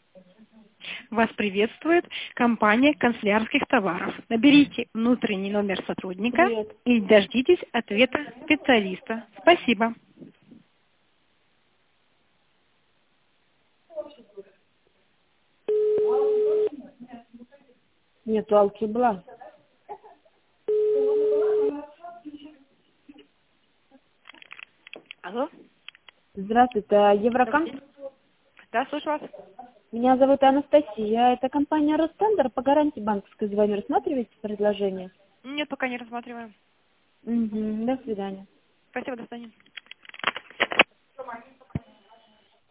Вас приветствует компания канцелярских товаров. Наберите внутренний номер сотрудника Привет. и дождитесь ответа специалиста. Спасибо. Нету алкебла. Алло? Здравствуйте, Добрый Еврокомп. день. Да, слушаю вас. Меня зовут Анастасия. Это компания Ростендер. По гарантии банковской звоню. Рассматриваете предложение? Нет, пока не рассматриваем. Угу. До свидания. Спасибо, до свидания.